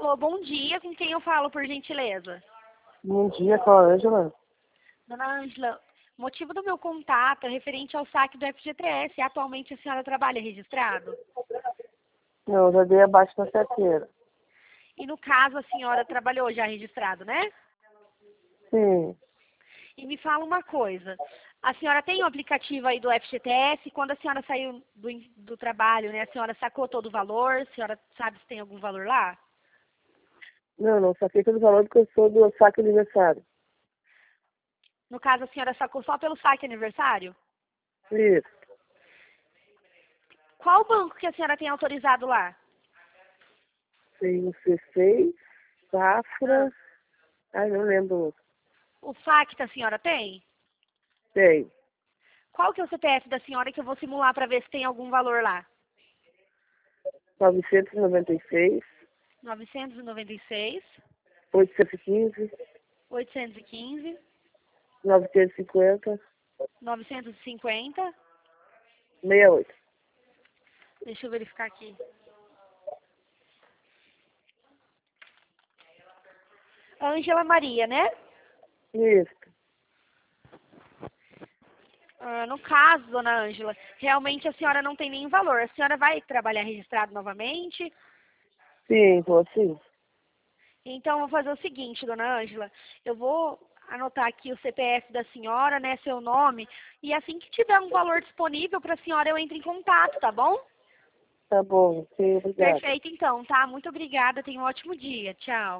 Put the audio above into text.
Alô, bom dia. Com quem eu falo, por gentileza? Bom dia, com a Ângela. Dona Ângela, o motivo do meu contato é referente ao saque do FGTS. Atualmente a senhora trabalha registrado? Não, já dei abaixo na carteira. E no caso a senhora trabalhou já registrado, né? Sim, E me fala uma coisa. A senhora tem o aplicativo aí do FGTS? Quando a senhora saiu do trabalho, né? A senhora sacou todo o valor? A senhora sabe se tem algum valor lá? não saquei todo o valor porque eu sou do saque aniversário. No caso, a senhora sacou só pelo saque aniversário? Isso, Qual banco que a senhora tem autorizado lá? tem o C6, Safra, ai não lembro o outro. O saque que a senhora tem? Tem, Qual que é o CPF da senhora que eu vou simular para ver se tem algum valor lá? 996, 996, 815, 815, 950, 950. 68. Deixa eu verificar aqui. Ângela Maria, né? Isso, No caso, dona Ângela, realmente a senhora não tem nenhum valor. A senhora vai trabalhar registrado novamente? sim, vou sim. Então, eu vou fazer o seguinte, dona Ângela. Eu vou anotar aqui o CPF da senhora, né, seu nome, e assim que tiver um valor disponível para a senhora, eu entro em contato, tá bom? Tá bom, sim, obrigada. Perfeito, então, tá? Muito obrigada. Tenha um ótimo dia. Tchau.